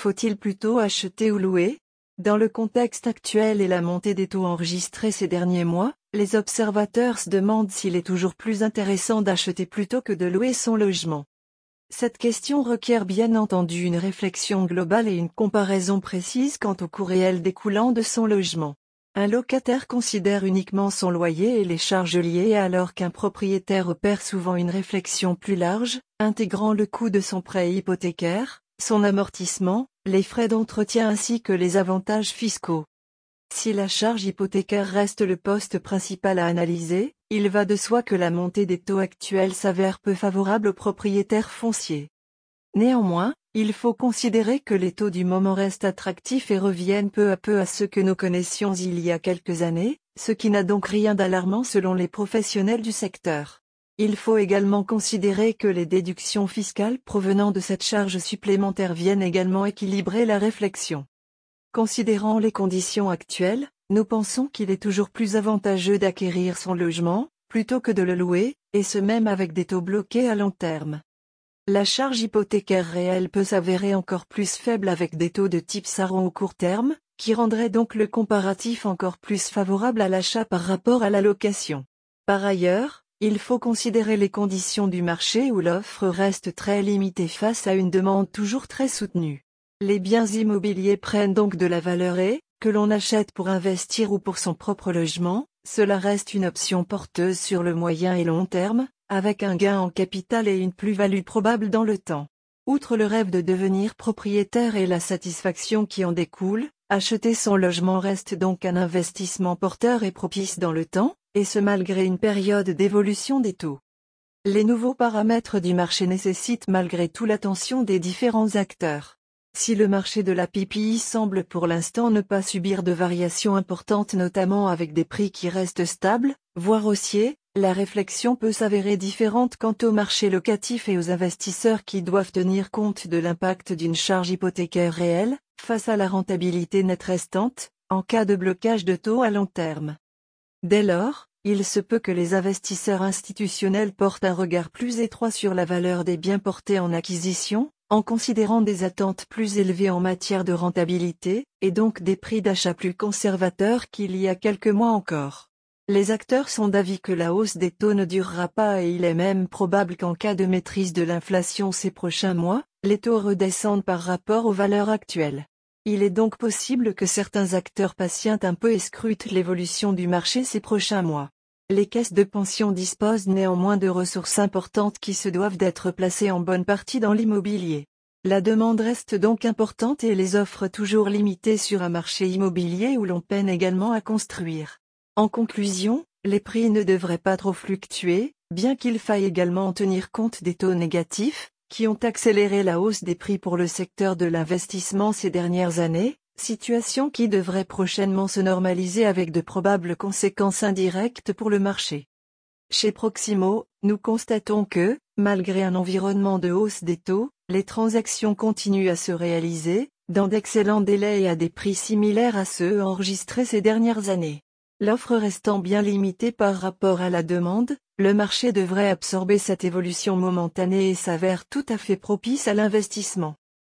Faut-il plutôt acheter ou louer? Dans le contexte actuel et la montée des taux enregistrés ces derniers mois, les observateurs se demandent s'il est toujours plus intéressant d'acheter plutôt que de louer son logement. Cette question requiert bien entendu une réflexion globale et une comparaison précise quant au coût réel découlant de son logement. Un locataire considère uniquement son loyer et les charges liées alors qu'un propriétaire opère souvent une réflexion plus large, intégrant le coût de son prêt hypothécaire, son amortissement, les frais d'entretien ainsi que les avantages fiscaux. Si la charge hypothécaire reste le poste principal à analyser, il va de soi que la montée des taux actuels s'avère peu favorable aux propriétaires fonciers. Néanmoins, il faut considérer que les taux du moment restent attractifs et reviennent peu à peu à ceux que nous connaissions il y a quelques années, ce qui n'a donc rien d'alarmant selon les professionnels du secteur. Il faut également considérer que les déductions fiscales provenant de cette charge supplémentaire viennent également équilibrer la réflexion. Considérant les conditions actuelles, nous pensons qu'il est toujours plus avantageux d'acquérir son logement, plutôt que de le louer, et ce même avec des taux bloqués à long terme. La charge hypothécaire réelle peut s'avérer encore plus faible avec des taux de type Saron au court terme, qui rendrait donc le comparatif encore plus favorable à l'achat par rapport à la location. Par ailleurs, il faut considérer les conditions du marché où l'offre reste très limitée face à une demande toujours très soutenue. Les biens immobiliers prennent donc de la valeur et, que l'on achète pour investir ou pour son propre logement, cela reste une option porteuse sur le moyen et long terme, avec un gain en capital et une plus-value probable dans le temps. Outre le rêve de devenir propriétaire et la satisfaction qui en découle, acheter son logement reste donc un investissement porteur et propice dans le temps, et ce malgré une période d'évolution des taux. Les nouveaux paramètres du marché nécessitent malgré tout l'attention des différents acteurs. Si le marché de la PPI semble pour l'instant ne pas subir de variations importantes notamment avec des prix qui restent stables, voire haussiers, la réflexion peut s'avérer différente quant au marché locatif et aux investisseurs qui doivent tenir compte de l'impact d'une charge hypothécaire réelle, face à la rentabilité nette restante, en cas de blocage de taux à long terme. Dès lors, il se peut que les investisseurs institutionnels portent un regard plus étroit sur la valeur des biens portés en acquisition, en considérant des attentes plus élevées en matière de rentabilité, et donc des prix d'achat plus conservateurs qu'il y a quelques mois encore. Les acteurs sont d'avis que la hausse des taux ne durera pas et il est même probable qu'en cas de maîtrise de l'inflation ces prochains mois, les taux redescendent par rapport aux valeurs actuelles. Il est donc possible que certains acteurs patientent un peu et scrutent l'évolution du marché ces prochains mois. Les caisses de pension disposent néanmoins de ressources importantes qui se doivent d'être placées en bonne partie dans l'immobilier. La demande reste donc importante et les offres toujours limitées sur un marché immobilier où l'on peine également à construire. En conclusion, les prix ne devraient pas trop fluctuer, bien qu'il faille également en tenir compte des taux négatifs, qui ont accéléré la hausse des prix pour le secteur de l'investissement ces dernières années, situation qui devrait prochainement se normaliser avec de probables conséquences indirectes pour le marché. Chez Proximo, nous constatons que, malgré un environnement de hausse des taux, les transactions continuent à se réaliser, dans d'excellents délais et à des prix similaires à ceux enregistrés ces dernières années. L'offre restant bien limitée par rapport à la demande, le marché devrait absorber cette évolution momentanée et s'avère tout à fait propice à l'investissement.